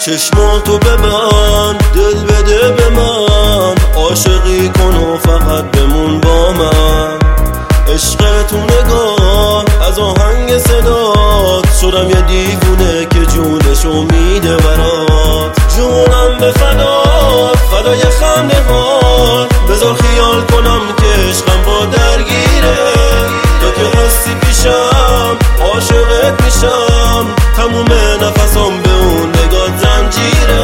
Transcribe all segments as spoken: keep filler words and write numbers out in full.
چشماتو ببند، دل بده به من، عاشقی کن و فقط بمون با من. عشق تو نگاه از آهنگ صدات، شدم یه دیوونه که جونشو میده برات. جونم به فدات، فدای خنده هات، بذار خیال کنم که عشقم با درگیره. تو که هستی پیشم عاشقت میشم، تموم نفسم به اون نگات زنجیره.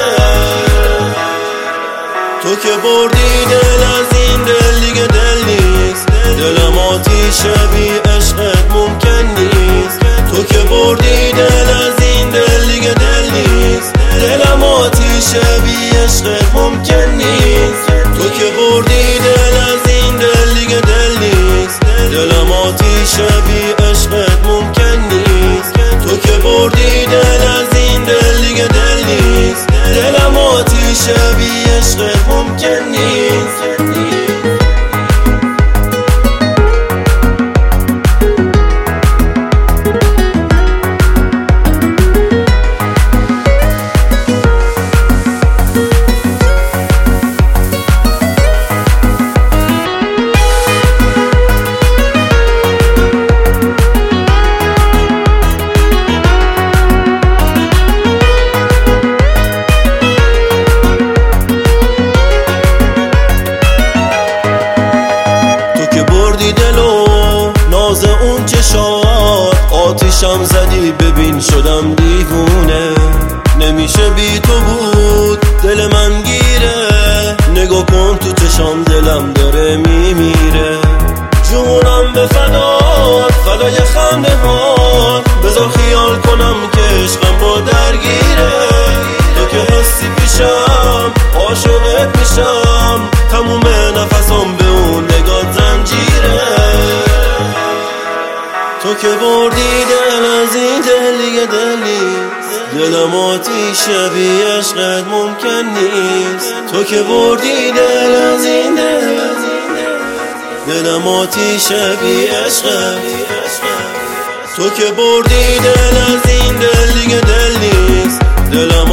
تو که بردی دل از این دل دیگه دل نیست، دلم آتیشه بی عشقت ممکن نیست. تو که بردی دل از این دل دیگه دل نیست، دلم آتیشه بی عشقت ممکن نیست. تو که بردی دل از این دل دیگه دل نیست، دلم آتیشه بی عشقت ممکن نیست. تو که بردی دل از این دل دیگه دل نیست، دلم آتیشه بی عشقت ممکن نیست. دلو ناز اون چشات، آتیشم زدی ببین شدم دیوونه. نمیشه بی تو بود دل من گیره، نگاه کن تو چشام دلم داره میمیره. جونم به فدات، فدای خنده هات، بذار خیال کنم که عشقم با درگیره. تو که هستی پیشم عاشقت میشم، تموم نفسم به اون نگات زنجیره. تو که بردی دل از این دل دیگه دل نیست، دلم آتیشه بی عشقت ممکن نیست. تو که بردی دل از این دل، دلم آتیشه بی عشقت. تو که بردی دل از این دل دیگه دل نیست، دلم